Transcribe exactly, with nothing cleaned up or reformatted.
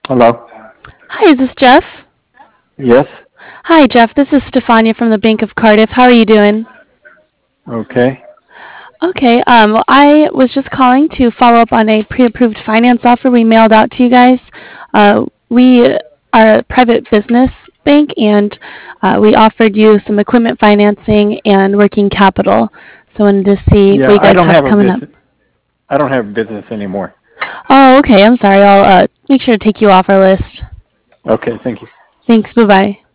Hello. Hi, is this Jeff? Yes. Hi, Jeff. This is Stefania from the Bank of Cardiff. How are you doing? Okay. Okay, um, well, I was just calling to follow up on a pre-approved finance offer we mailed out to you guys. Uh, we are a private business bank, and uh, we offered you some equipment financing and working capital. So I wanted to see what Yeah, you I guys don't have have a coming up. business. I don't have business anymore. Oh, okay. I'm sorry. I'll uh, make sure to take you off our list. Okay. Thank you. Thanks. Bye bye.